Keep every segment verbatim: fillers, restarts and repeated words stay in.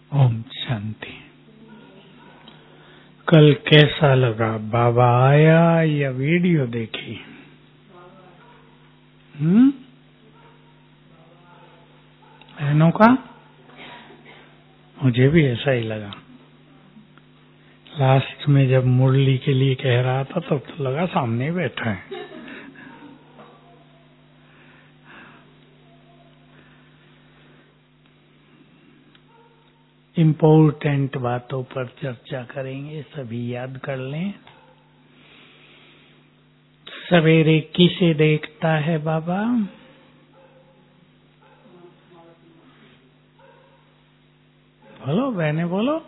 ओम शांति। कल कैसा लगा? बाबा आया या वीडियो देखी? हम्म बहनों का मुझे भी ऐसा ही लगा। लास्ट में जब मुरली के लिए कह रहा था तब तो लगा सामने ही बैठा है। इम्पोर्टेंट बातों पर चर्चा करेंगे, सभी याद कर लें। सवेरे किसे देखता है बाबा? बोलो बहने बोलो।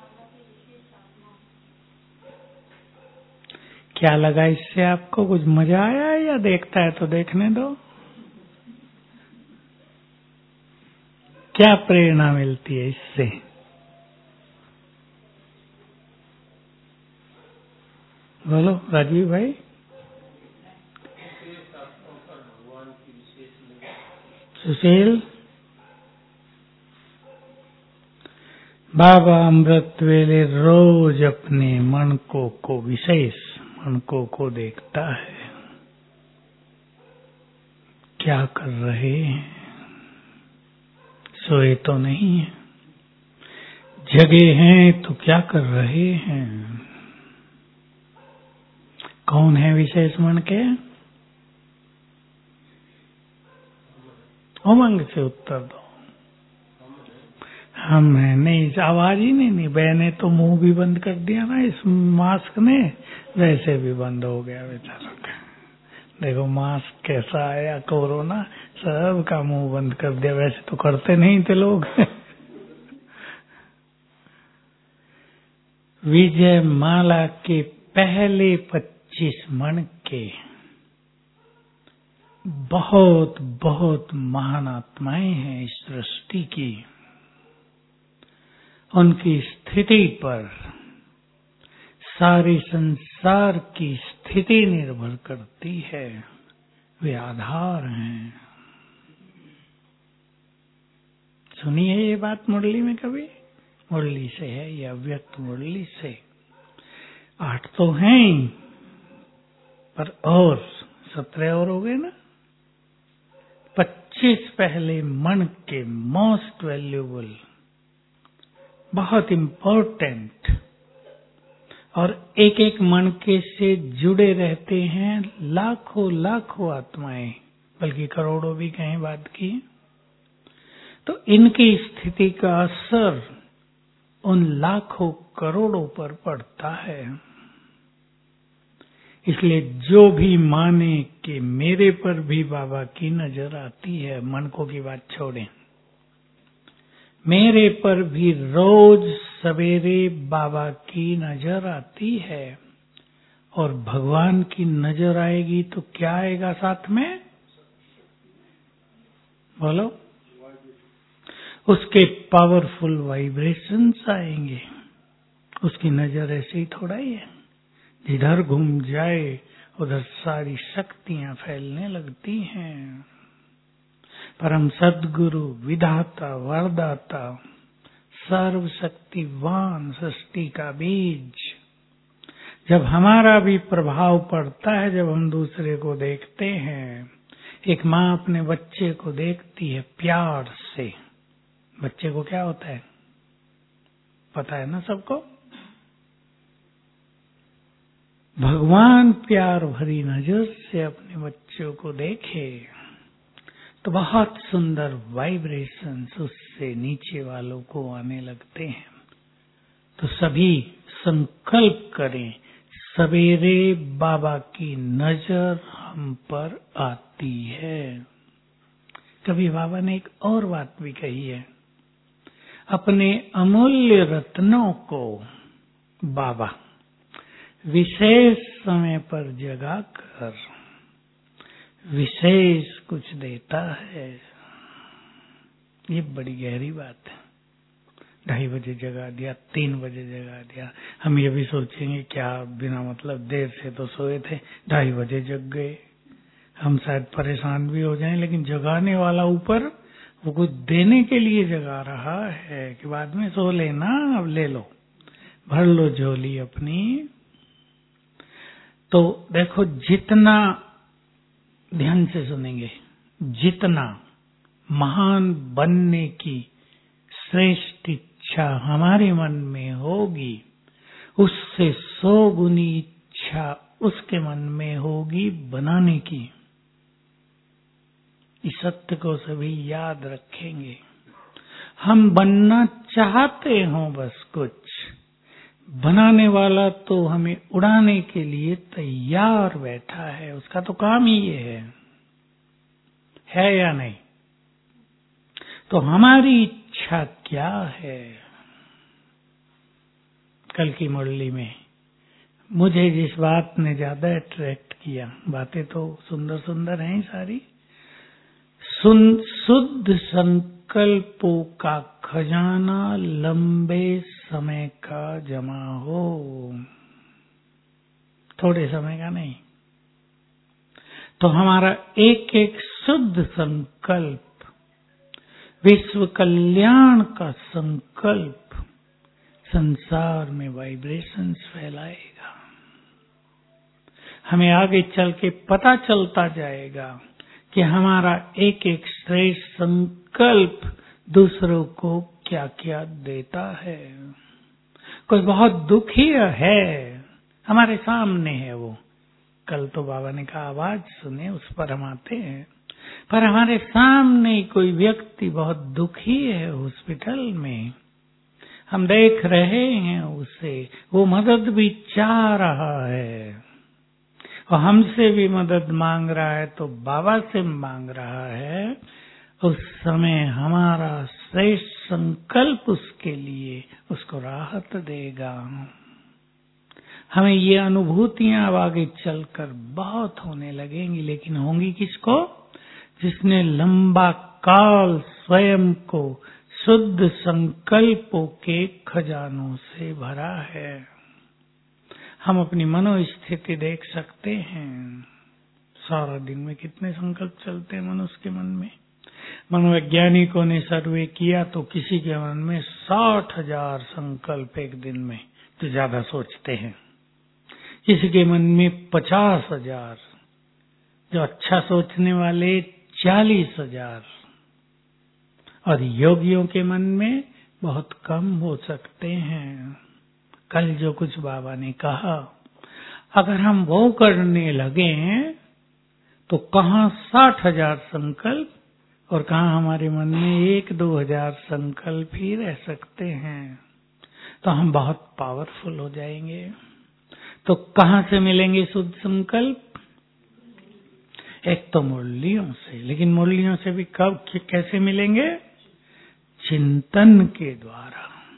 क्या लगा इससे आपको? कुछ मजा आया या देखता है तो देखने दो? क्या प्रेरणा मिलती है इससे? बोलो राजीव भाई। सुशील। बाबा अमृत वेले रोज अपने मन को को विशेष मन को को देखता है। क्या कर रहे हैं? सोए तो नहीं है, जगे हैं तो क्या कर रहे हैं? कौन है विशेष मन के? उमंग से उत्तर दो। हम है नहीं, आवाज ही नहीं नहीं बहने तो मुंह भी बंद कर दिया ना इस मास्क ने, वैसे भी बंद हो गया बेचारा का। देखो मास्क कैसा आया, कोरोना सब का मुंह बंद कर दिया। वैसे तो करते नहीं थे लोग। विजय माला के पहले पच्चीस मन के बहुत बहुत महान आत्माएं हैं इस सृष्टि की। उनकी स्थिति पर सारे संसार की स्थिति निर्भर करती है। वे आधार हैं। सुनिए ये बात मुरली में कभी? मुरली से है या व्यक्त मुरली से? आठ तो हैं पर और सत्रह और हो गए ना। पच्चीस पहले मन के मोस्ट वैल्यूबल, बहुत इम्पोर्टेंट, और एक एक मन के से जुड़े रहते हैं लाखों लाखों आत्माएं, बल्कि करोड़ों भी कहीं बात की। तो इनकी स्थिति का असर उन लाखों करोड़ों पर पड़ता है। इसलिए जो भी माने कि मेरे पर भी बाबा की नजर आती है, मन को की बात छोड़ें, मेरे पर भी रोज सवेरे बाबा की नजर आती है, और भगवान की नजर आएगी तो क्या आएगा साथ में? बोलो। उसके पावरफुल वाइब्रेशंस आएंगे। उसकी नजर ऐसे ही थोड़ा ही है, जिधर घूम जाए उधर सारी शक्तियां फैलने लगती हैं। परम सद्गुरु, विधाता, वरदाता, सर्वशक्तिवान, सृष्टि का बीज, जब हमारा भी प्रभाव पड़ता है, जब हम दूसरे को देखते हैं। एक माँ अपने बच्चे को देखती है प्यार से। बच्चे को क्या होता है पता है ना सबको? भगवान प्यार भरी नजर से अपने बच्चों को देखे तो बहुत सुंदर वाइब्रेशंस उससे नीचे वालों को आने लगते हैं। तो सभी संकल्प करें, सवेरे बाबा की नजर हम पर आती है। कभी बाबा ने एक और बात भी कही है, अपने अमूल्य रत्नों को बाबा विशेष समय पर जगा कर विशेष कुछ देता है। ये बड़ी गहरी बात है। ढाई बजे जगा दिया, तीन बजे जगा दिया। हम ये भी सोचेंगे क्या बिना मतलब देर से तो सोए थे, ढाई बजे जग गए। हम शायद परेशान भी हो जाएं, लेकिन जगाने वाला ऊपर वो कुछ देने के लिए जगा रहा है कि बाद में सो लेना, अब ले लो, भर लो झोली अपनी। तो देखो, जितना ध्यान से सुनेंगे, जितना महान बनने की श्रेष्ठ इच्छा हमारे मन में होगी, उससे सौ गुनी इच्छा उसके मन में होगी बनाने की। इस सत्य को सभी याद रखेंगे। हम बनना चाहते हो बस कुछ, बनाने वाला तो हमें उड़ाने के लिए तैयार बैठा है। उसका तो काम ही ये है, है या नहीं? तो हमारी इच्छा क्या है? कल की मुरली में मुझे जिस बात ने ज्यादा अट्रैक्ट किया, बातें तो सुंदर सुंदर हैं सारी, सुन शुद्ध संकल्पों का खजाना लंबे समय का जमा हो, थोड़े समय का नहीं। तो हमारा एक एक शुद्ध संकल्प विश्व कल्याण का संकल्प संसार में वाइब्रेशंस फैलाएगा। हमें आगे चल के पता चलता जाएगा कि हमारा एक एक श्रेष्ठ संकल्प दूसरों को क्या क्या देता है। कोई बहुत दुखी है, हमारे सामने है वो, कल तो बाबा ने कहा आवाज सुने, उस पर हम आते हैं, पर हमारे सामने कोई व्यक्ति बहुत दुखी है हॉस्पिटल में, हम देख रहे हैं उसे, वो मदद भी चाह रहा है और हमसे भी मदद मांग रहा है, तो बाबा से मांग रहा है। उस समय हमारा श्रेष्ठ संकल्प उसके लिए उसको राहत देगा। हमें ये अनुभूतियां अब आगे चलकर बहुत होने लगेंगी, लेकिन होंगी किसको? जिसने लंबा काल स्वयं को शुद्ध संकल्पों के खजानों से भरा है। हम अपनी मनोस्थिति देख सकते हैं, सारा दिन में कितने संकल्प चलते हैं मनुष्य के मन में। मनोवैज्ञानिकों ने सर्वे किया तो किसी के मन में साठ हजार संकल्प एक दिन में, तो ज्यादा सोचते हैं। किसी के मन में पचास हजार, जो अच्छा सोचने वाले चालीस हजार, और योगियों के मन में बहुत कम हो सकते हैं। कल जो कुछ बाबा ने कहा, अगर हम वो करने लगे तो कहाँ साठ हजार संकल्प और कहाँ हमारे मन में एक दो हजार संकल्प ही रह सकते हैं, तो हम बहुत पावरफुल हो जाएंगे। तो कहाँ से मिलेंगे शुद्ध संकल्प? एक तो मुरलियों से, लेकिन मुरलियों से भी कब कैसे मिलेंगे? चिंतन के द्वारा।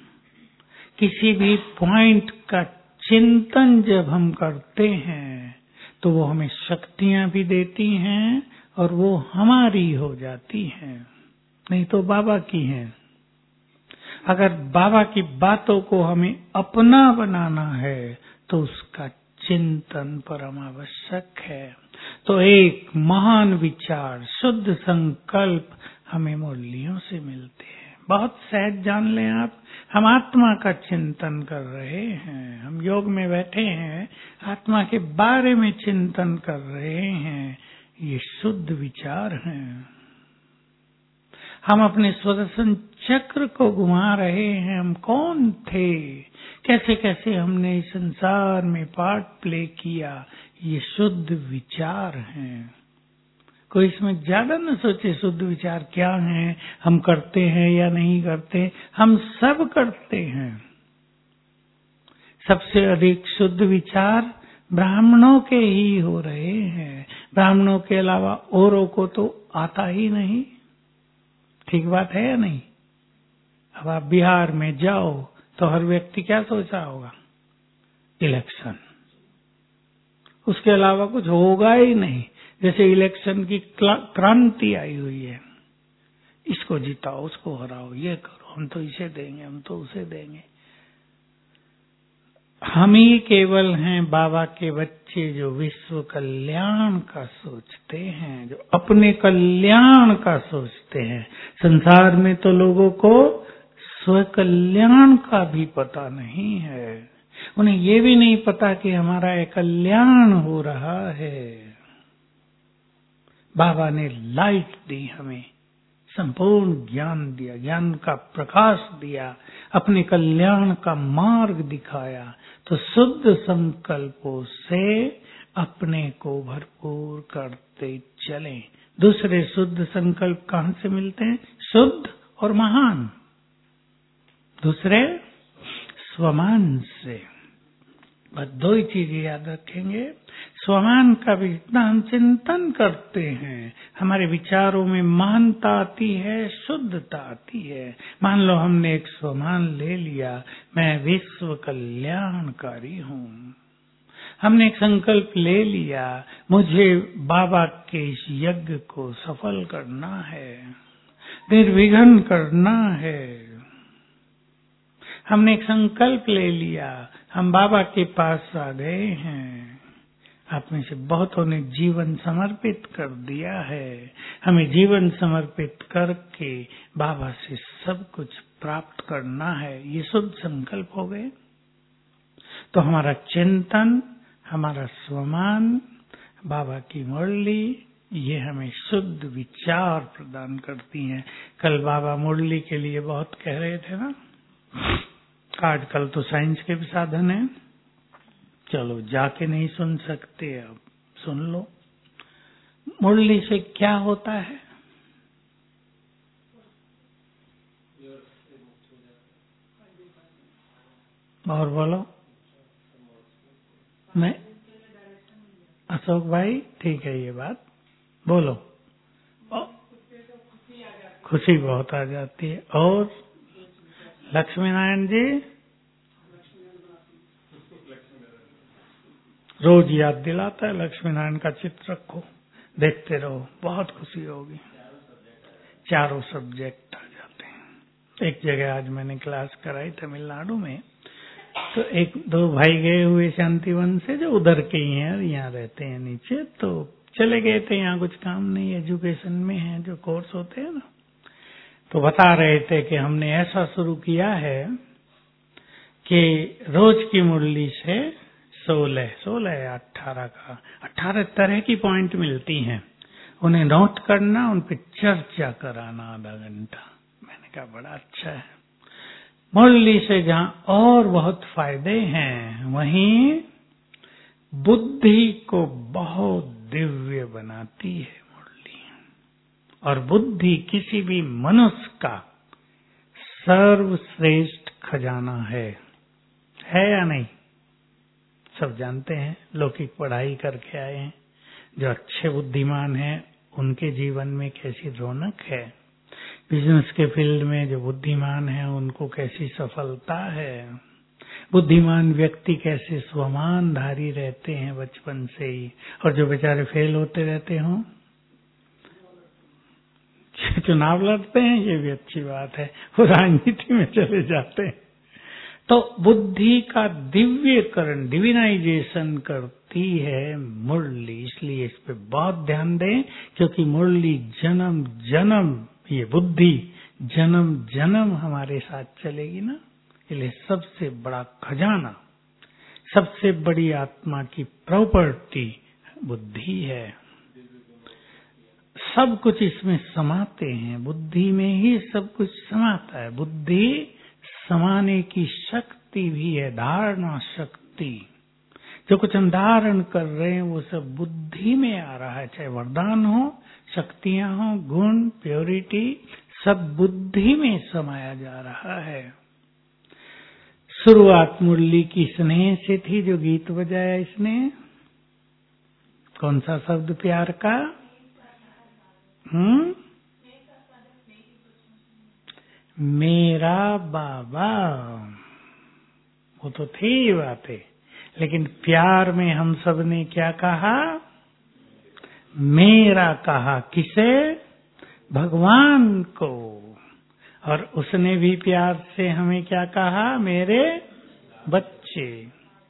किसी भी पॉइंट का चिंतन जब हम करते हैं तो वो हमें शक्तियां भी देती हैं और वो हमारी हो जाती हैं, नहीं तो बाबा की हैं। अगर बाबा की बातों को हमें अपना बनाना है तो उसका चिंतन परम आवश्यक है। तो एक महान विचार, शुद्ध संकल्प हमें मुरलियों से मिलते हैं। बहुत सहज जान लें आप, हम आत्मा का चिंतन कर रहे हैं, हम योग में बैठे हैं, आत्मा के बारे में चिंतन कर रहे हैं, ये शुद्ध विचार हैं। हम अपने सुदर्शन चक्र को घुमा रहे हैं। हम कौन थे, कैसे कैसे हमने इस संसार में पार्ट प्ले किया, ये शुद्ध विचार हैं। कोई इसमें ज्यादा न सोचे शुद्ध विचार क्या हैं, हम करते हैं या नहीं करते, हम सब करते हैं। सबसे अधिक शुद्ध विचार ब्राह्मणों के ही हो रहे हैं, ब्राह्मणों के अलावा औरों को तो आता ही नहीं। ठीक बात है या नहीं? अब आप बिहार में जाओ तो हर व्यक्ति क्या सोचा होगा? इलेक्शन, उसके अलावा कुछ होगा ही नहीं। जैसे इलेक्शन की क्रांति आई हुई है, इसको जिताओ, उसको हराओ, ये करो, हम तो इसे देंगे, हम तो उसे देंगे। हम ही केवल हैं बाबा के बच्चे जो विश्व कल्याण का सोचते हैं, जो अपने कल्याण का सोचते हैं। संसार में तो लोगों को स्व कल्याण का भी पता नहीं है, उन्हें ये भी नहीं पता कि हमारा एक कल्याण हो रहा है। बाबा ने लाइट दी, हमें संपूर्ण ज्ञान दिया, ज्ञान का प्रकाश दिया, अपने कल्याण का मार्ग दिखाया। तो शुद्ध संकल्पों से अपने को भरपूर करते चलें। दूसरे शुद्ध संकल्प कहाँ से मिलते हैं? शुद्ध और महान। दूसरे स्वमान से। बस दो ही चीजें याद रखेंगे। स्वमान का भी जितना हम चिंतन करते हैं, हमारे विचारों में महानता आती है, शुद्धता आती है। मान लो हमने एक स्वमान ले लिया, मैं विश्व कल्याणकारी हूँ। हमने एक संकल्प ले लिया, मुझे बाबा के इस यज्ञ को सफल करना है, निर्विघ्न करना है। हमने एक संकल्प ले लिया, हम बाबा के पास आ गए हैं। आप में से बहुतों ने जीवन समर्पित कर दिया है। हमें जीवन समर्पित करके बाबा से सब कुछ प्राप्त करना है, ये शुद्ध संकल्प हो गए। तो हमारा चिंतन, हमारा स्वमान, बाबा की मुरली, ये हमें शुद्ध विचार प्रदान करती हैं। कल बाबा मुरली के लिए बहुत कह रहे थे ना, आजकल तो साइंस के भी साधन है, चलो जाके नहीं सुन सकते, अब सुन लो। मुरली से क्या होता है? और बोलो। मैं अशोक भाई, ठीक है ये बात, बोलो। खुशी बहुत आ जाती है। और लक्ष्मी नारायण जी, रोज याद दिलाता है, लक्ष्मी नारायण का चित्र रखो, देखते रहो, बहुत खुशी होगी। चारों सब्जेक्ट आ जाते हैं। एक जगह आज मैंने क्लास कराई तमिलनाडु में, तो एक दो भाई गए हुए शांतिवन से, जो उधर के ही हैं, यहाँ रहते हैं नीचे, तो चले गए थे, यहाँ कुछ काम नहीं, एजुकेशन में है जो कोर्स होते हैं ना। तो बता रहे थे कि हमने ऐसा शुरू किया है कि रोज की मुरली से सोलह सोलह या अट्ठारह का अट्ठारह तरह की पॉइंट मिलती हैं, उन्हें नोट करना, उन पर चर्चा कराना आधा घंटा। मैंने कहा बड़ा अच्छा है। मुरली से जहाँ और बहुत फायदे हैं, वहीं बुद्धि को बहुत दिव्य बनाती है मुरली। और बुद्धि किसी भी मनुष्य का सर्वश्रेष्ठ खजाना है, है या नहीं? सब जानते हैं, लौकिक पढ़ाई करके आए हैं, जो अच्छे बुद्धिमान हैं उनके जीवन में कैसी रौनक है, बिजनेस के फील्ड में जो बुद्धिमान हैं उनको कैसी सफलता है, बुद्धिमान व्यक्ति कैसे स्वमानधारी रहते हैं बचपन से ही, और जो बेचारे फेल होते रहते हों, चुनाव लड़ते हैं, ये भी अच्छी बात है, वो राजनीति में चले जाते हैं। तो बुद्धि का दिव्यकरण, डिविनाइजेशन करती है मुरली, इसलिए इस पे बहुत ध्यान दें, क्योंकि मुरली जन्म जन्म, ये बुद्धि जन्म जन्म हमारे साथ चलेगी ना। इसलिए सबसे बड़ा खजाना, सबसे बड़ी आत्मा की प्रॉपर्टी बुद्धि है। सब कुछ इसमें समाते हैं, बुद्धि में ही सब कुछ समाता है। बुद्धि समाने की शक्ति भी है, धारणा शक्ति। जो कुछ हम धारण कर रहे हैं वो सब बुद्धि में आ रहा है, चाहे वरदान हो, शक्तियां हो, गुण, प्योरिटी, सब बुद्धि में समाया जा रहा है। शुरुआत मुरली की स्नेह से थी, जो गीत बजाया इसने, कौन सा शब्द प्यार का? हम्म मेरा बाबा, वो तो थी बातें, लेकिन प्यार में हम सब ने क्या कहा? मेरा कहा। किसे? भगवान को। और उसने भी प्यार से हमें क्या कहा? मेरे बच्चे।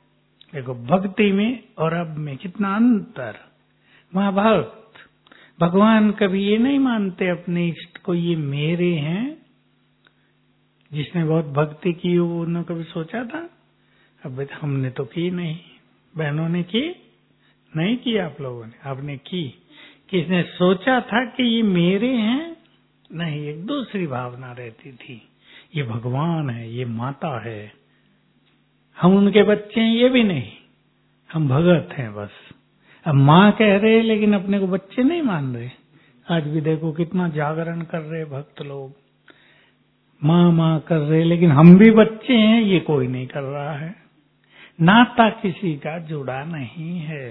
देखो भक्ति में और अब में कितना अंतर। महाभक्त भगवान कभी ये नहीं मानते अपने इष्ट को ये मेरे हैं। जिसने बहुत भक्ति की उन्होंने कभी सोचा था? अब हमने तो की नहीं, बहनों ने की नहीं की, आप लोगों ने, आपने की। किसने सोचा था कि ये मेरे हैं? नहीं, एक दूसरी भावना रहती थी, ये भगवान है, ये माता है, हम उनके बच्चे हैं, ये भी नहीं, हम भगत हैं बस। अब माँ कह रहे लेकिन अपने को बच्चे नहीं मान रहे। आज भी देखो कितना जागरण कर रहे भक्त लोग, माँ माँ कर रहे, लेकिन हम भी बच्चे हैं ये कोई नहीं कर रहा है। नाता किसी का जुड़ा नहीं है।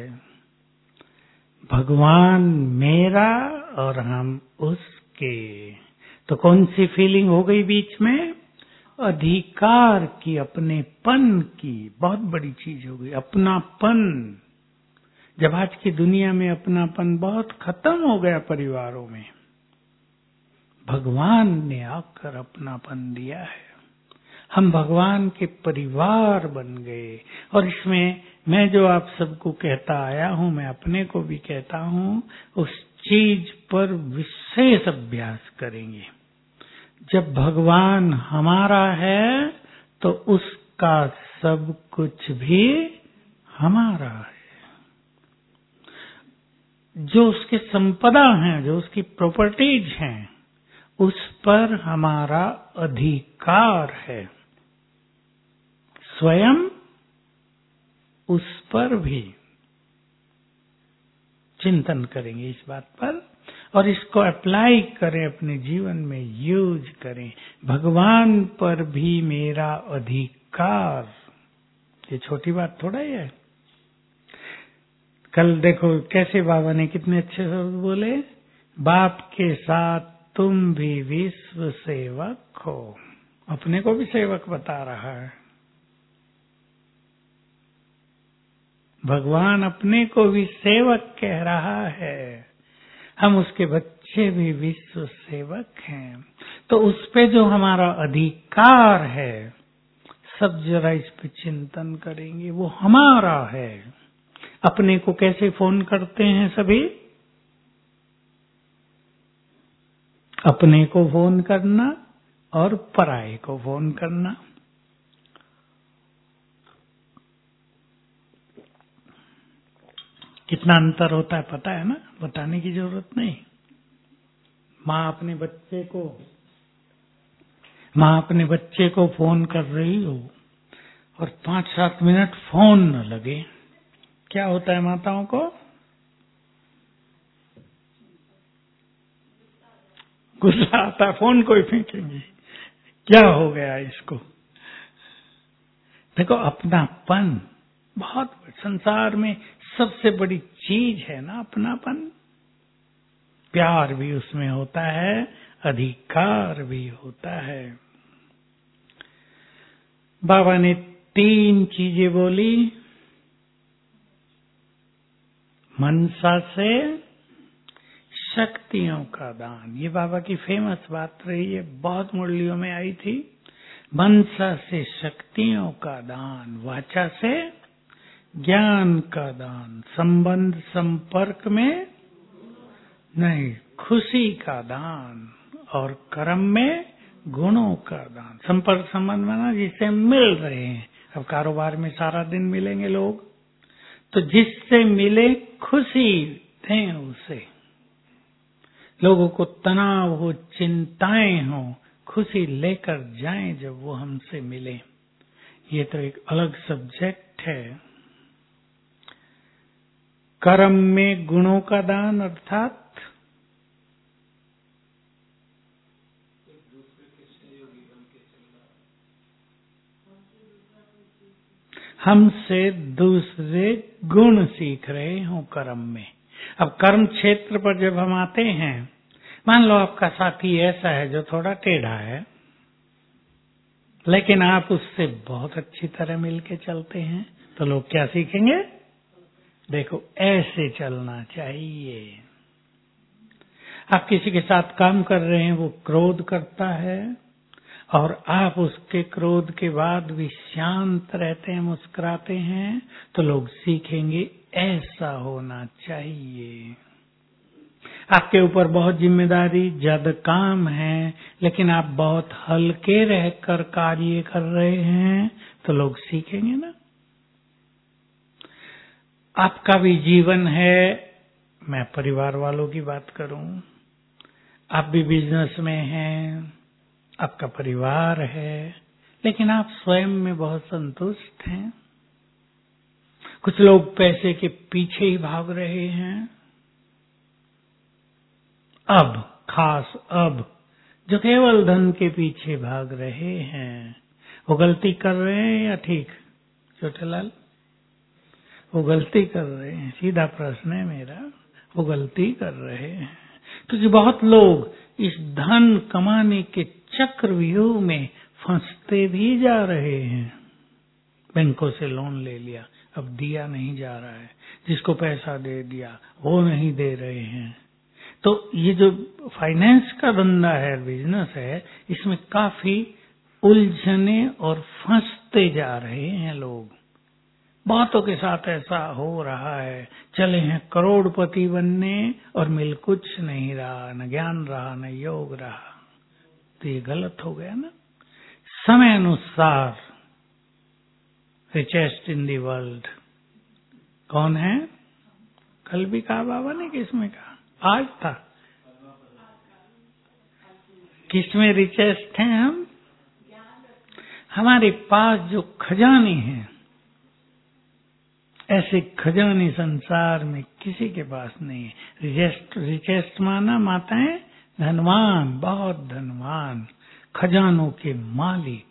भगवान मेरा और हम उसके। तो कौन सी फीलिंग हो गई बीच में? अधिकार की, अपनेपन की। बहुत बड़ी चीज हो गई, अपनापन। जब आज की दुनिया में अपनापन बहुत खत्म हो गया परिवारों में, भगवान ने आकर अपनापन दिया है। हम भगवान के परिवार बन गए। और इसमें मैं जो आप सबको कहता आया हूं, मैं अपने को भी कहता हूं, उस चीज पर विशेष अभ्यास करेंगे। जब भगवान हमारा है तो उसका सब कुछ भी हमारा है। जो उसके संपदा हैं, जो उसकी प्रॉपर्टीज हैं, उस पर हमारा अधिकार है। स्वयं उस पर भी चिंतन करेंगे इस बात पर, और इसको अप्लाई करें, अपने जीवन में यूज करें। भगवान पर भी मेरा अधिकार, ये छोटी बात थोड़ा ही है। कल देखो कैसे बाबा ने कितने अच्छे शब्द बोले, बाप के साथ तुम भी विश्व सेवक हो। अपने को भी सेवक बता रहा है भगवान, अपने को भी सेवक कह रहा है। हम उसके बच्चे भी विश्व सेवक हैं। तो उस पे जो हमारा अधिकार है, सब जरा इस पे चिंतन करेंगे, वो हमारा है। अपने को कैसे फोन करते हैं सभी? अपने को फोन करना और पराये को फोन करना। कितना अंतर होता है पता है ना, बताने की जरूरत नहीं। माँ अपने बच्चे को माँ अपने बच्चे को फोन कर रही हो और पांच सात मिनट फोन न लगे, क्या होता है माताओं को? गुस्सा आता है, फोन को ही फेंकेंगी, क्या हो गया इसको। देखो अपनापन बहुत संसार में सबसे बड़ी चीज है ना, अपनापन। प्यार भी उसमें होता है, अधिकार भी होता है। बाबा ने तीन चीजें बोली, मनसा से शक्तियों का दान। ये बाबा की फेमस बात रही है, बहुत मुरलियों में आई थी। मनसा से शक्तियों का दान, वाचा से ज्ञान का दान, संबंध संपर्क में नहीं खुशी का दान, और कर्म में गुणों का दान। संपर्क संबंध माना जिससे मिल रहे हैं। अब कारोबार में सारा दिन मिलेंगे लोग, तो जिससे मिले खुशी दें उसे। लोगों को तनाव हो, चिंताएं हो, खुशी लेकर जाएं जब वो हमसे मिले। ये तो एक अलग सब्जेक्ट है। कर्म में गुणों का दान अर्थात हमसे दूसरे गुण सीख रहे हो कर्म में। अब कर्म क्षेत्र पर जब हम आते हैं, मान लो आपका साथी ऐसा है जो थोड़ा टेढ़ा है, लेकिन आप उससे बहुत अच्छी तरह मिलके चलते हैं, तो लोग क्या सीखेंगे? देखो ऐसे चलना चाहिए। आप किसी के साथ काम कर रहे हैं, वो क्रोध करता है और आप उसके क्रोध के बाद भी शांत रहते हैं, मुस्कुराते हैं, तो लोग सीखेंगे ऐसा होना चाहिए। आपके ऊपर बहुत जिम्मेदारी, ज्यादा काम है, लेकिन आप बहुत हल्के रहकर कार्य कर रहे हैं, तो लोग सीखेंगे ना। आपका भी जीवन है, मैं परिवार वालों की बात करूं, आप भी बिजनेस में हैं, आपका परिवार है, लेकिन आप स्वयं में बहुत संतुष्ट हैं। कुछ लोग पैसे के पीछे ही भाग रहे हैं। अब खास अब जो केवल धन के पीछे भाग रहे हैं, वो गलती कर रहे हैं या ठीक? छोटेलाल, वो गलती कर रहे हैं। सीधा प्रश्न है मेरा, वो गलती कर रहे हैं, क्योंकि बहुत लोग इस धन कमाने के चक्रव्यूह में फंसते भी जा रहे हैं। बैंकों से लोन ले लिया, अब दिया नहीं जा रहा है, जिसको पैसा दे दिया वो नहीं दे रहे हैं। तो ये जो फाइनेंस का धंधा है, बिजनेस है, इसमें काफी उलझने और फंसते जा रहे हैं लोग। बहुतों के साथ ऐसा हो रहा है, चले हैं करोड़पति बनने और मिल कुछ नहीं रहा, न ज्ञान रहा, न योग रहा। तो ये गलत हो गया ना। समय अनुसार रिचेस्ट इन दी वर्ल्ड कौन है? कल भी कहा बाबा ने, किसमें कहा? आज था। किसमें रिचेस्ट हैं हम? हमारे पास जो खजाने हैं, ऐसे खजाने संसार में किसी के पास नहीं है। रिचेस्ट रिचेस्ट माना माताएं धनवान, बहुत धनवान, खजानों के मालिक।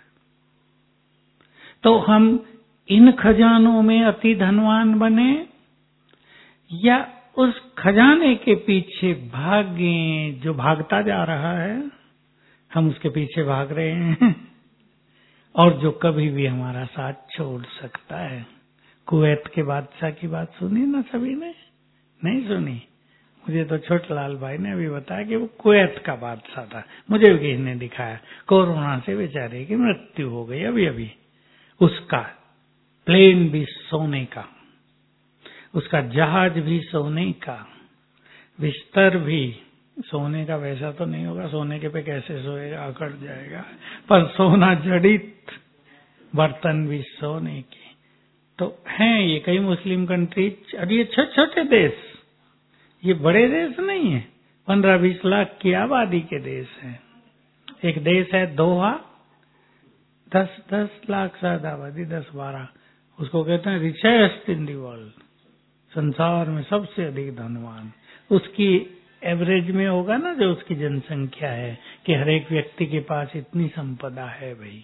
तो हम इन खजानों में अति धनवान बने या उस खजाने के पीछे भागे जो भागता जा रहा है, हम उसके पीछे भाग रहे हैं और जो कभी भी हमारा साथ छोड़ सकता है। कुवैत के बादशाह की बात सुनी ना सभी ने? नहीं सुनी? मुझे तो छोटलाल भाई ने अभी बताया कि वो कुवैत का बादशाह था। मुझे भी किसी ने दिखाया, कोरोना से बेचारे की मृत्यु हो गई अभी अभी। उसका प्लेन भी सोने का, उसका जहाज भी सोने का, बिस्तर भी सोने का। वैसा तो नहीं होगा, सोने के पे कैसे सोएगा, अकड़ जाएगा, पर सोना जड़ित बर्तन भी सोने के। तो हैं ये कई मुस्लिम कंट्रीज, अब ये छोटे छोटे देश, ये बड़े देश नहीं है, पंद्रह बीस लाख की आबादी के देश हैं। एक देश है दोहा, दस दस लाख शायद आबादी, दस बारह, उसको कहते हैं रिचेस्ट इन दी वर्ल्ड, संसार में सबसे अधिक धनवान। उसकी एवरेज में होगा ना, जो उसकी जनसंख्या है, कि हर एक व्यक्ति के पास इतनी संपदा है भाई।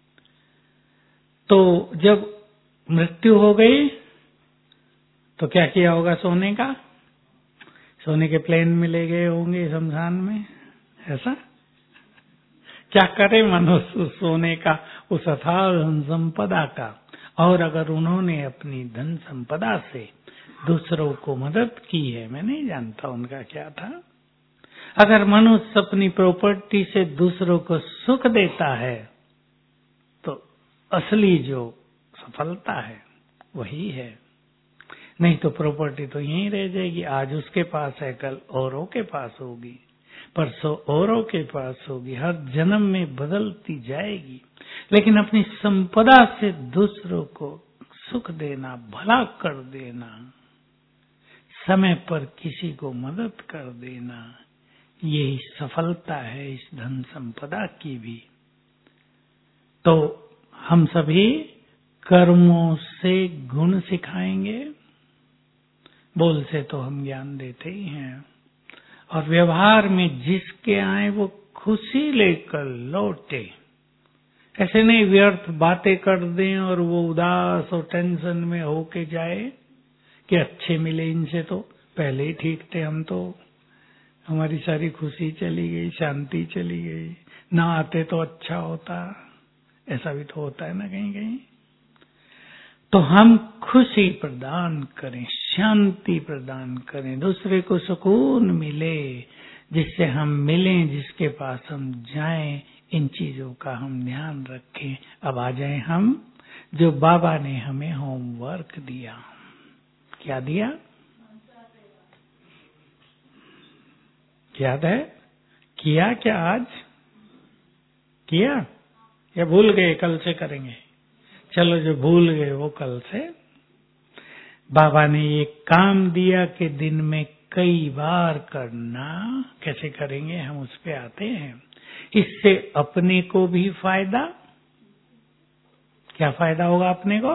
तो जब मृत्यु हो गई तो क्या किया होगा सोने का? सोने के प्लेन में ले गए होंगे शमशान में, ऐसा? क्या करे मनुष्य सोने का, उस अथाह धन संपदा का। और अगर उन्होंने अपनी धन संपदा से दूसरों को मदद की है, मैं नहीं जानता उनका क्या था। अगर मनुष्य अपनी प्रॉपर्टी से दूसरों को सुख देता है, तो असली जो सफलता है वही है। नहीं तो प्रॉपर्टी तो यहीं रह जाएगी। आज उसके पास है, कल औरों के पास होगी, परसों औरों के पास होगी, हर जन्म में बदलती जाएगी। लेकिन अपनी संपदा से दूसरों को सुख देना, भला कर देना, समय पर किसी को मदद कर देना, यही सफलता है इस धन संपदा की भी। तो हम सभी कर्मों से गुण सिखाएंगे। बोल से तो हम ज्ञान देते ही हैं, और व्यवहार में जिसके आए वो खुशी लेकर लौटे। ऐसे नहीं व्यर्थ बातें कर दें और वो उदास और टेंशन में होके जाए कि अच्छे मिले इनसे, तो पहले ही ठीक थे हम, तो हमारी सारी खुशी चली गई, शांति चली गई, ना आते तो अच्छा होता। ऐसा भी तो होता है ना कहीं कहीं। तो हम खुशी प्रदान करें, शांति प्रदान करें, दूसरे को सुकून मिले, जिससे हम मिलें, जिसके पास हम जाएं, इन चीजों का हम ध्यान रखें। अब आ जाए हम जो बाबा ने हमें होमवर्क दिया। क्या दिया याद है? किया क्या आज? किया या भूल गए? कल से करेंगे। चलो जो भूल गए वो कल से। बाबा ने ये काम दिया कि दिन में कई बार करना। कैसे करेंगे हम उस पे आते हैं। इससे अपने को भी फायदा। क्या फायदा होगा अपने को?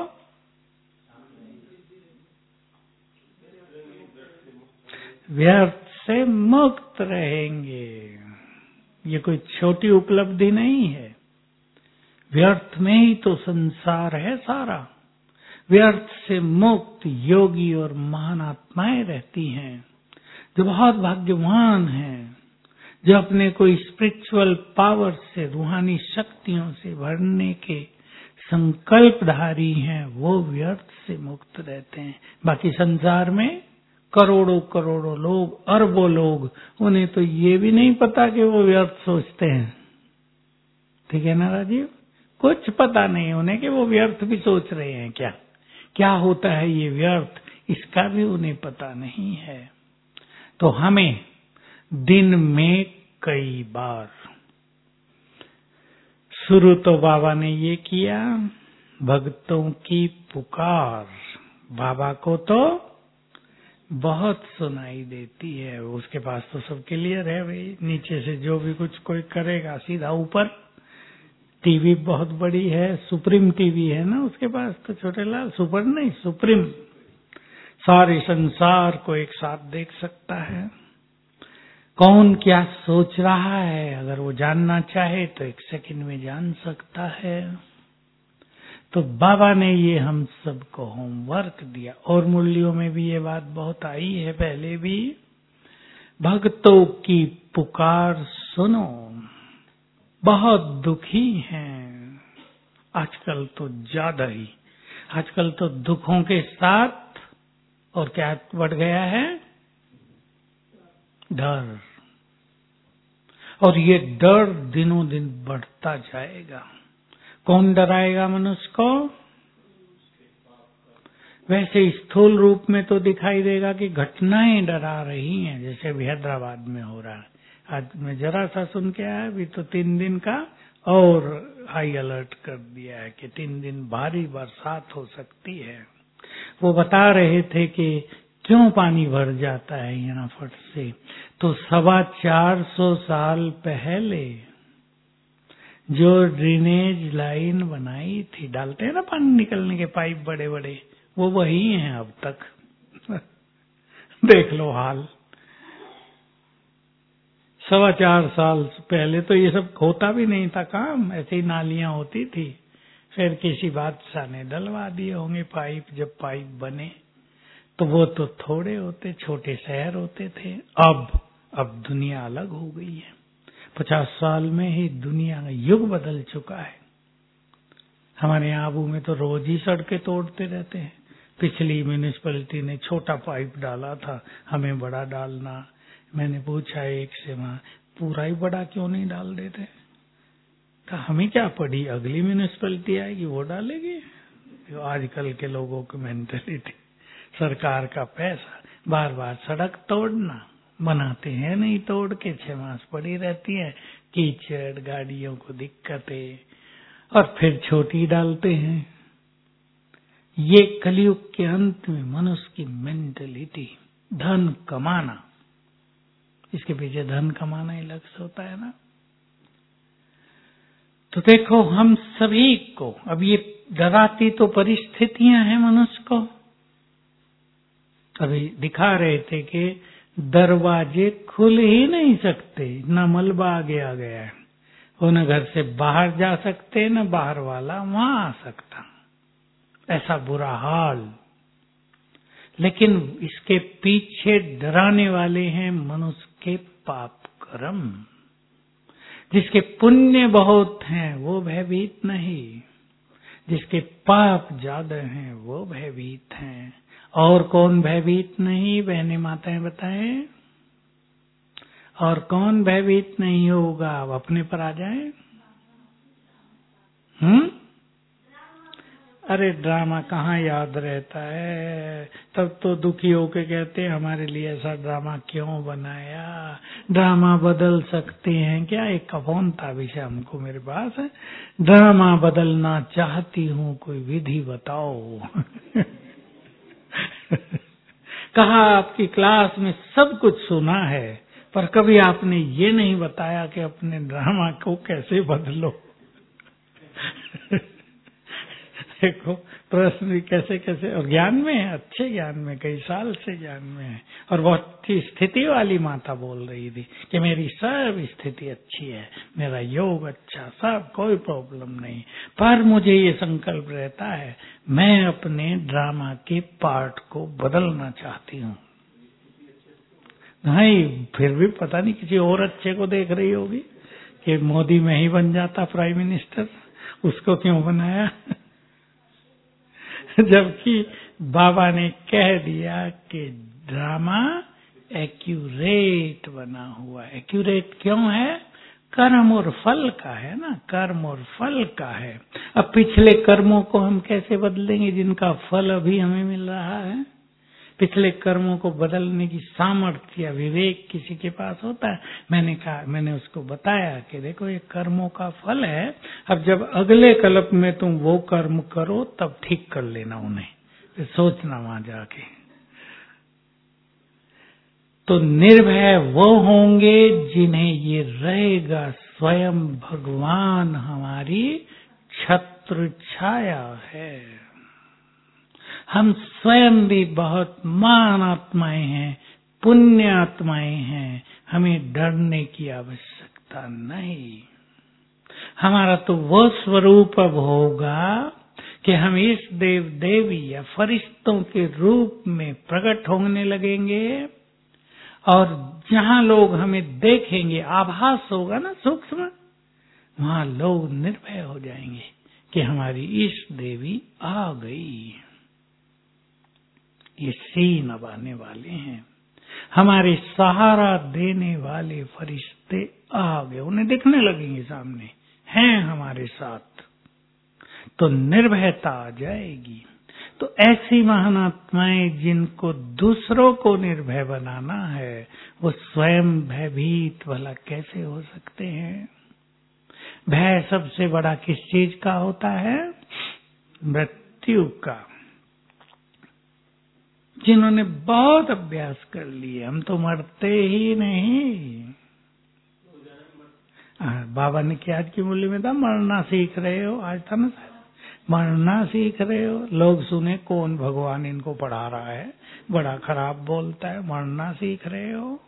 व्यर्थ से मुक्त रहेंगे। ये कोई छोटी उपलब्धि नहीं है। व्यर्थ में ही तो संसार है सारा। व्यर्थ से मुक्त योगी और महान आत्माएं रहती हैं, जो बहुत भाग्यवान हैं, जो अपने को स्पिरिचुअल पावर से, रूहानी शक्तियों से भरने के संकल्पधारी हैं। वो व्यर्थ से मुक्त रहते हैं। बाकी संसार में करोड़ों करोड़ों लोग, अरबों लोग, उन्हें तो ये भी नहीं पता कि वो व्यर्थ सोचते हैं। ठीक है ना राजीव? कुछ पता नहीं उन्हें कि वो व्यर्थ भी सोच रहे हैं। क्या क्या होता है ये व्यर्थ, इसका भी उन्हें पता नहीं है। तो हमें दिन में कई बार, शुरू तो बाबा ने ये किया, भक्तों की पुकार। बाबा को तो बहुत सुनाई देती है, उसके पास तो सब क्लियर है भाई। नीचे से जो भी कुछ कोई करेगा सीधा ऊपर। टीवी बहुत बड़ी है, सुप्रीम टीवी है ना उसके पास तो, छोटे लाल, सुपर नहीं सुप्रीम, सारे संसार को एक साथ देख सकता है। कौन क्या सोच रहा है अगर वो जानना चाहे तो एक सेकंड में जान सकता है। तो बाबा ने ये हम सबको होमवर्क दिया। और मुरलियों में भी ये बात बहुत आई है पहले भी। भक्तों की पुकार सुनो। बहुत दुखी हैं आजकल तो ज्यादा ही। आजकल तो दुखों के साथ और क्या बढ़ गया है? डर। और ये डर दिनों दिन बढ़ता जाएगा। कौन डराएगा मनुष्य को? वैसे स्थूल रूप में तो दिखाई देगा कि घटनाएं डरा रही हैं, जैसे अभी हैदराबाद में हो रहा है। आज मैं जरा सा सुन के आया, अभी तो तीन दिन का और हाई अलर्ट कर दिया है कि तीन दिन भारी बरसात हो सकती है। वो बता रहे थे कि क्यों पानी भर जाता है यहाँ फट से, तो सवा चार सौ साल पहले जो ड्रेनेज लाइन बनाई थी, डालते हैं ना पानी निकलने के पाइप बड़े बड़े, वो वही हैं अब तक। देख लो हाल। सवा चार साल पहले तो ये सब होता भी नहीं था काम, ऐसी नालियां होती थी। फिर किसी बादशाह ने डलवा दिए होंगे पाइप। जब पाइप बने तो वो तो थोड़े होते, छोटे शहर होते थे। अब अब दुनिया अलग हो गई है। पचास साल में ही दुनिया का युग बदल चुका है। हमारे यहाँ आबू में तो रोज ही सड़कें तोड़ते रहते हैं। पिछली म्यूनिसिपैलिटी ने छोटा पाइप डाला था, हमें बड़ा डालना। मैंने पूछा एक से, वहां पूरा ही बड़ा क्यों नहीं डाल देते? कहा हमें क्या पड़ी, अगली म्यूनिसिपैलिटी आएगी वो डालेगी। तो आजकल के लोगों की मेंटेलिटी, सरकार का पैसा, बार बार सड़क तोड़ना, बनाते हैं नहीं तोड़ के, छह मास पड़ी रहती है, कीचड़, गाड़ियों को दिक्कतें, और फिर छोटी डालते हैं। ये कलयुग के अंत में मनुष्य की मेंटेलिटी, धन कमाना, इसके पीछे धन कमाना ही लक्ष्य होता है ना। तो देखो हम सभी को अब ये डराती तो परिस्थितियां हैं मनुष्य को। अभी दिखा रहे थे कि दरवाजे खुल ही नहीं सकते, न मलबा आगे आ गया है, वो न घर से बाहर जा सकते, न बाहर वाला वहां आ सकता, ऐसा बुरा हाल। लेकिन इसके पीछे डराने वाले हैं मनुष्य के पाप कर्म। जिसके पुण्य बहुत हैं वो भयभीत नहीं, जिसके पाप ज्यादा हैं वो भयभीत हैं। और कौन भयभीत नहीं, बहने माताएं बताएं? और कौन भयभीत नहीं होगा? अब अपने पर आ जाए। अरे ड्रामा कहाँ याद रहता है, तब तो दुखी होके कहते हैं हमारे लिए ऐसा ड्रामा क्यों बनाया। ड्रामा बदल सकते हैं क्या? एक कफोन था विषय हमको मेरे पास है, ड्रामा बदलना चाहती हूँ कोई विधि बताओ। कहा आपकी क्लास में सब कुछ सुना है, पर कभी आपने ये नहीं बताया कि अपने ड्रामा को कैसे बदलो। देखो प्रश्न भी कैसे कैसे, और ज्ञान में है, अच्छे ज्ञान में, कई साल से ज्ञान में है, और बहुत ही स्थिति वाली माता बोल रही थी कि मेरी सब स्थिति अच्छी है, मेरा योग अच्छा, सब कोई प्रॉब्लम नहीं, पर मुझे ये संकल्प रहता है मैं अपने ड्रामा के पार्ट को बदलना चाहती हूँ। नहीं, फिर भी पता नहीं किसी और अच्छे को देख रही होगी कि मोदी में ही बन जाता प्राइम मिनिस्टर, उसको क्यों बनाया। जबकि बाबा ने कह दिया कि ड्रामा एक्यूरेट बना हुआ। एक्यूरेट क्यों है? कर्म और फल का है ना, कर्म और फल का है। अब पिछले कर्मों को हम कैसे बदलेंगे जिनका फल अभी हमें मिल रहा है? पिछले कर्मों को बदलने की सामर्थ्य या विवेक किसी के पास होता है? मैंने कहा, मैंने उसको बताया कि देखो ये कर्मों का फल है, अब जब अगले कल्प में तुम वो कर्म करो तब ठीक कर लेना उन्हें, फिर सोचना वहां जाके। तो निर्भय वो होंगे जिन्हें ये रहेगा स्वयं भगवान हमारी छत्र छाया है। हम स्वयं भी बहुत महान आत्माएं हैं, पुण्य आत्माएं हैं, हमें डरने की आवश्यकता नहीं। हमारा तो वो स्वरूप अब होगा कि हम इस देव देवी या फरिश्तों के रूप में प्रकट होने लगेंगे, और जहां लोग हमें देखेंगे, आभास होगा ना सूक्ष्म, वहां लोग निर्भय हो जाएंगे कि हमारी इष्ट देवी आ गई। ये सीन अब आने वाले हैं, हमारे सहारा देने वाले फरिश्ते आ गए, उन्हें दिखने लगेंगे सामने, हैं हमारे साथ, तो निर्भयता आ जाएगी। तो ऐसी महान आत्माएं जिनको दूसरों को निर्भय बनाना है, वो स्वयं भयभीत भला कैसे हो सकते हैं? भय सबसे बड़ा किस चीज का होता है? मृत्यु का। जिन्होंने बहुत अभ्यास कर लिए, हम तो मरते ही नहीं। आ, बाबा ने क्या आज की मूल्य में था, मरना सीख रहे हो, आज था ना, मरना सीख रहे हो। लोग सुने कौन भगवान इनको पढ़ा रहा है, बड़ा खराब बोलता है, मरना सीख रहे हो,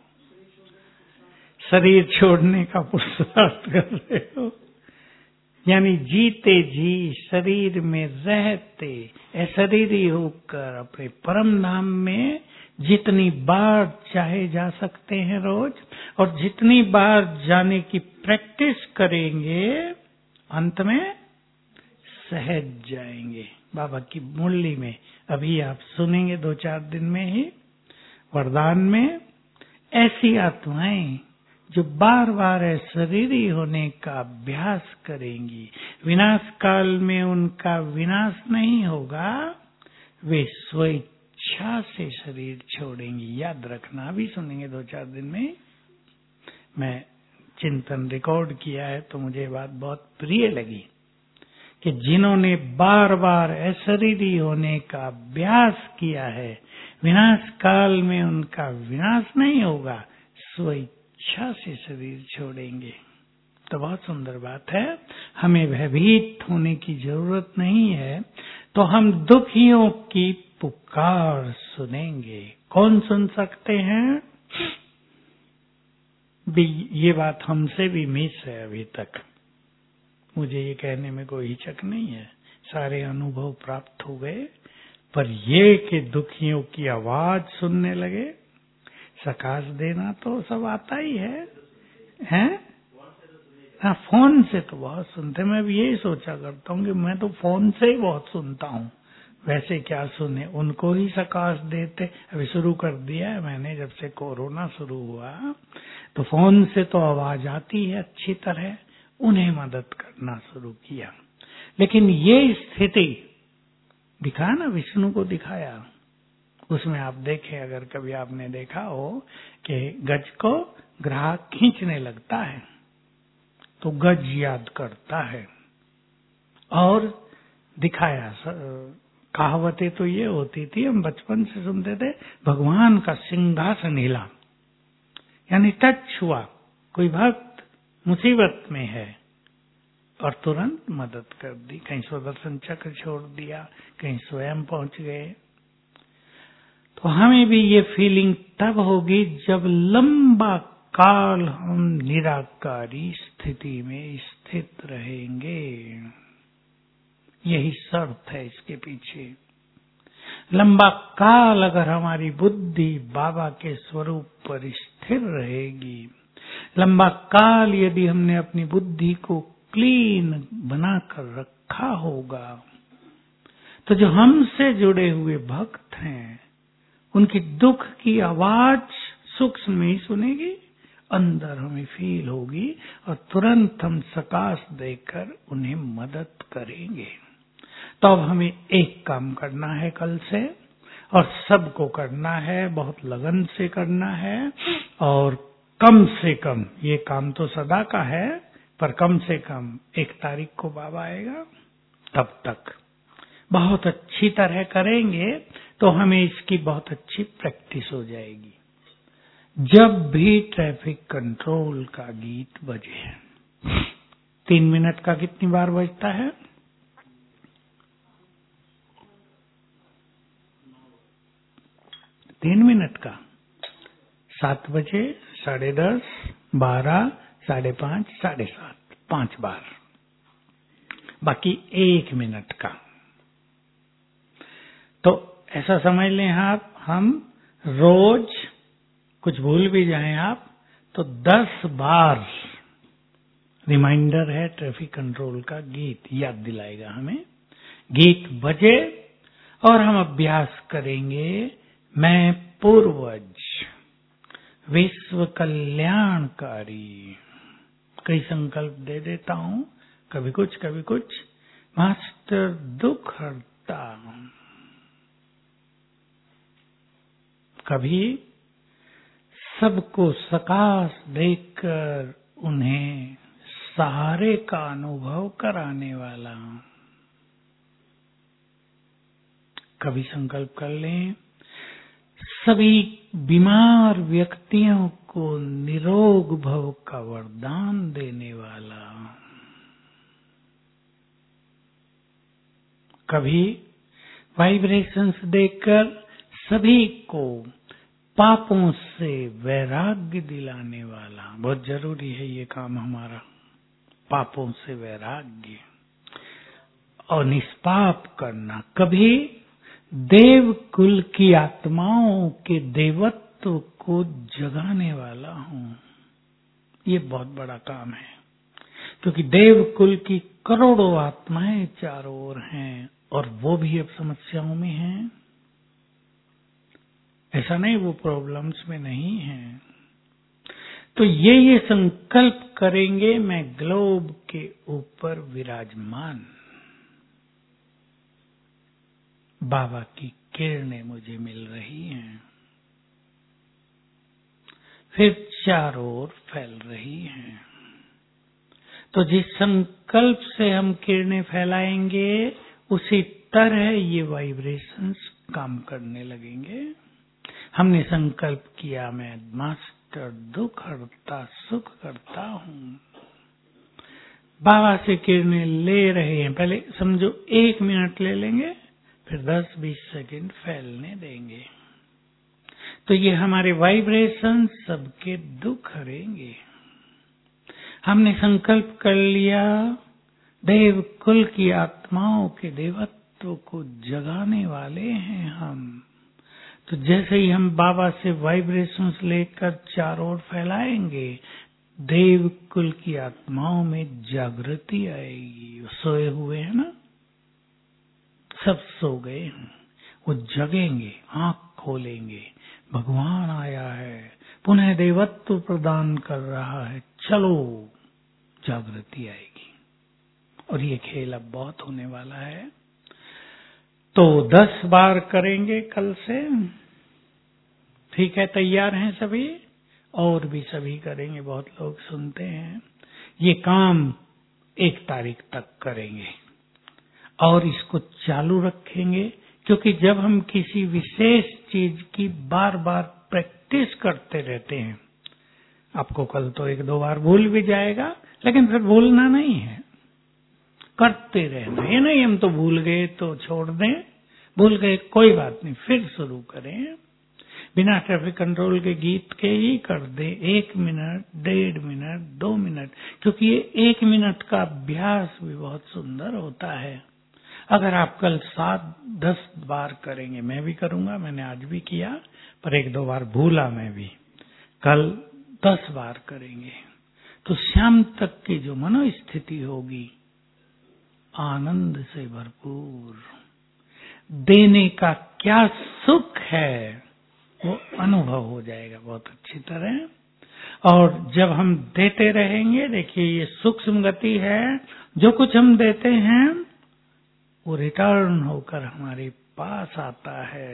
शरीर छोड़ने का पुरुषार्थ कर रहे हो, यानी जीते जी शरीर में रहते अशरीरी होकर अपने परम धाम में जितनी बार चाहे जा सकते हैं रोज, और जितनी बार जाने की प्रैक्टिस करेंगे अंत में सहज जाएंगे। बाबा की मुरली में अभी आप सुनेंगे दो चार दिन में ही, वरदान में, ऐसी आत्माएं जो बार बार शरीरी होने का अभ्यास करेंगी, विनाश काल में उनका विनाश नहीं होगा, वे स्वेच्छा से शरीर छोड़ेंगी। याद रखना, अभी सुनेंगे दो चार दिन में। मैं चिंतन रिकॉर्ड किया है तो मुझे बात बहुत प्रिय लगी कि जिन्होंने बार बार अशरीरी होने का अभ्यास किया है, विनाश काल में उनका विनाश नहीं होगा, स्वेच्छा से शरीर छोड़ेंगे। तो बहुत सुंदर बात है, हमें भयभीत होने की जरूरत नहीं है। तो हम दुखियों की पुकार सुनेंगे। कौन सुन सकते हैं? भी ये बात हमसे भी मिस है अभी तक, मुझे ये कहने में कोई हिचक नहीं है, सारे अनुभव प्राप्त हो गए, पर ये कि दुखियों की आवाज सुनने लगे, सकाश देना तो सब आता ही है, हैं? हाँ, फोन से तो बहुत सुनते। मैं भी यही सोचा करता हूँ कि मैं तो फोन से ही बहुत सुनता हूँ, वैसे क्या सुने, उनको ही सकाश देते। अभी शुरू कर दिया है मैंने, जब से कोरोना शुरू हुआ तो फोन से तो आवाज आती है अच्छी तरह, उन्हें मदद करना शुरू किया। लेकिन ये स्थिति दिखाया ना, विष्णु को दिखाया। उसमें आप देखें, अगर कभी आपने देखा हो कि गज को ग्राहक खींचने लगता है तो गज याद करता है। और दिखाया, कहावतें तो ये होती थी, हम बचपन से सुनते थे, भगवान का सिंहासन हिला, यानी टच हुआ, कोई भक्त मुसीबत में है और तुरंत मदद कर दी, कहीं सुदर्शन चक्र छोड़ दिया, कहीं स्वयं पहुंच गए। तो हमें भी ये फीलिंग तब होगी जब लंबा काल हम निराकारी स्थिति में स्थित रहेंगे। यही शर्त है इसके पीछे। लंबा काल अगर हमारी बुद्धि बाबा के स्वरूप पर स्थिर रहेगी, लंबा काल यदि हमने अपनी बुद्धि को क्लीन बनाकर रखा होगा, तो जो हमसे जुड़े हुए भक्त हैं उनकी दुख की आवाज सूक्ष्म में ही सुनेगी, अंदर हमें फील होगी और तुरंत हम सकाश देकर उन्हें मदद करेंगे। तो अब हमें एक काम करना है कल से, और सबको करना है, बहुत लगन से करना है, और कम से कम, ये काम तो सदा का है, पर कम से कम एक तारीख को बाबा आएगा, तब तक बहुत अच्छी तरह करेंगे तो हमें इसकी बहुत अच्छी प्रैक्टिस हो जाएगी। जब भी ट्रैफिक कंट्रोल का गीत बजे, तीन मिनट का कितनी बार बजता है? तीन मिनट का, सात बजे, साढ़े दस, बारह, साढ़े पांच, साढ़े सात, पांच बार, बाकी एक मिनट का। तो ऐसा समझ लें आप, हम रोज कुछ भूल भी जाएं आप तो दस बार रिमाइंडर है ट्रैफिक कंट्रोल का गीत याद दिलाएगा हमें। गीत बजे और हम अभ्यास करेंगे, मैं पूर्वज विश्व कल्याणकारी, कई संकल्प दे देता हूं, कभी कुछ कभी कुछ। मास्टर दुख हरता, कभी सबको सकाश देखकर उन्हें सहारे का अनुभव कराने वाला। कभी संकल्प कर लें, सभी बीमार व्यक्तियों को निरोग भव का वरदान देने वाला। कभी वाइब्रेशंस देकर सभी को पापों से वैराग्य दिलाने वाला। बहुत जरूरी है ये काम हमारा, पापों से वैराग्य और निष्पाप करना। कभी देव कुल की आत्माओं के देवत्व को जगाने वाला हूं। ये बहुत बड़ा काम है, क्योंकि देव कुल की करोड़ों आत्माएं चारों ओर हैं और वो भी अब समस्याओं में हैं। ऐसा नहीं वो प्रॉब्लम्स में नहीं है। तो ये ये संकल्प करेंगे, मैं ग्लोब के ऊपर विराजमान, बाबा की किरणें मुझे मिल रही हैं, फिर चारों ओर फैल रही हैं। तो जिस संकल्प से हम किरणें फैलाएंगे उसी तरह ये वाइब्रेशंस काम करने लगेंगे। हमने संकल्प किया, मैं मास्टर दुख हरता सुख करता हूं, बाबा से किरणें ले रहे हैं। पहले समझो एक मिनट ले लेंगे, फिर दस बीस सेकंड फैलने देंगे, तो ये हमारे वाइब्रेशन सबके दुख हरेंगे। हमने संकल्प कर लिया, देव कुल की आत्माओं के देवत्व को जगाने वाले हैं हम। तो जैसे ही हम बाबा से वाइब्रेशंस लेकर चारों ओर फैलाएंगे, देव कुल की आत्माओं में जागृति आएगी। सोए हुए हैं ना, सब सो गए हैं, वो जगेंगे, आंख खोलेंगे, भगवान आया है, पुनः देवत्व प्रदान कर रहा है, चलो, जागृति आएगी। और ये खेल अब बहुत होने वाला है। तो दस बार करेंगे कल से। ठीक है, तैयार हैं सभी? और भी सभी करेंगे, बहुत लोग सुनते हैं। ये काम एक तारीख तक करेंगे और इसको चालू रखेंगे, क्योंकि जब हम किसी विशेष चीज की बार बार प्रैक्टिस करते रहते हैं, आपको कल तो एक दो बार भूल भी जाएगा, लेकिन फिर भूलना नहीं है, करते रहना। ये नहीं हम तो भूल गए तो छोड़ दें, भूल गए कोई बात नहीं, फिर शुरू करें। बिना ट्रैफिक कंट्रोल के गीत के ही कर दे, एक मिनट, डेढ़ मिनट, दो मिनट, क्योंकि ये एक मिनट का अभ्यास भी बहुत सुंदर होता है। अगर आप कल सात दस बार करेंगे, मैं भी करूंगा, मैंने आज भी किया, पर एक दो बार भूला मैं भी, कल दस बार करेंगे तो शाम तक की जो मनोस्थिति होगी आनंद से भरपूर, देने का क्या सुख है वो अनुभव हो जाएगा बहुत अच्छी तरह। और जब हम देते रहेंगे, देखिए ये सूक्ष्म गति है, जो कुछ हम देते हैं वो रिटर्न होकर हमारे पास आता है।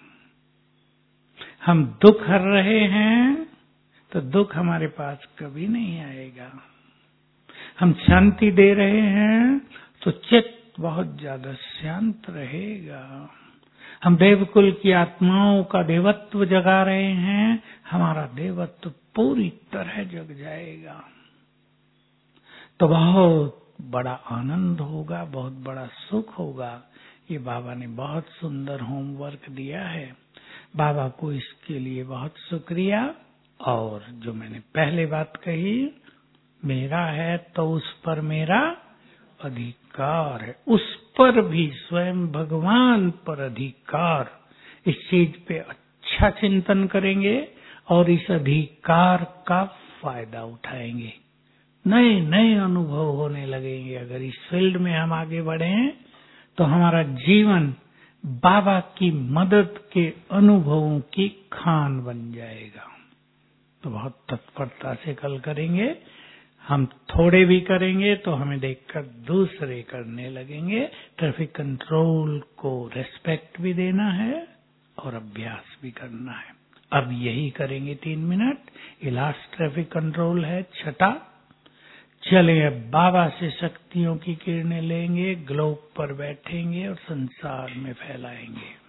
हम दुख हर रहे हैं तो दुख हमारे पास कभी नहीं आएगा। हम शांति दे रहे हैं तो चित्त बहुत ज्यादा शांत रहेगा। हम देवकुल की आत्माओं का देवत्व जगा रहे हैं, हमारा देवत्व पूरी तरह जग जाएगा। तो बहुत बड़ा आनंद होगा, बहुत बड़ा सुख होगा। ये बाबा ने बहुत सुंदर होमवर्क दिया है, बाबा को इसके लिए बहुत शुक्रिया। और जो मैंने पहले बात कही, मेरा है तो उस पर मेरा अधिकार है, उस पर भी स्वयं भगवान पर अधिकार। इस चीज पे अच्छा चिंतन करेंगे और इस अधिकार का फायदा उठाएंगे, नए नए अनुभव होने लगेंगे। अगर इस फील्ड में हम आगे बढ़े तो हमारा जीवन बाबा की मदद के अनुभवों की खान बन जाएगा। तो बहुत तत्परता से कल करेंगे। हम थोड़े भी करेंगे तो हमें देखकर दूसरे करने लगेंगे। ट्रैफिक कंट्रोल को रेस्पेक्ट भी देना है और अभ्यास भी करना है। अब यही करेंगे तीन मिनट। ये लास्ट ट्रैफिक कंट्रोल है, छठा। चले अब बाबा से शक्तियों की किरणें लेंगे, ग्लोब पर बैठेंगे और संसार में फैलाएंगे।